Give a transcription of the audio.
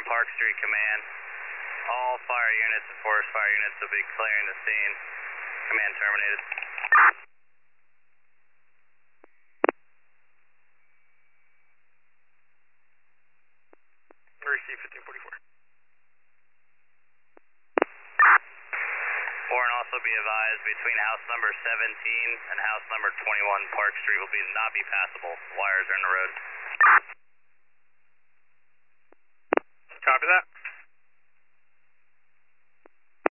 Warren Park Street Command. All fire units and forest fire units will be clearing the scene. Command terminated. Receive 1544. Warren, also be advised between house number 17 and house number 21 Park Street will not be passable. Wires are in the road. Copy that.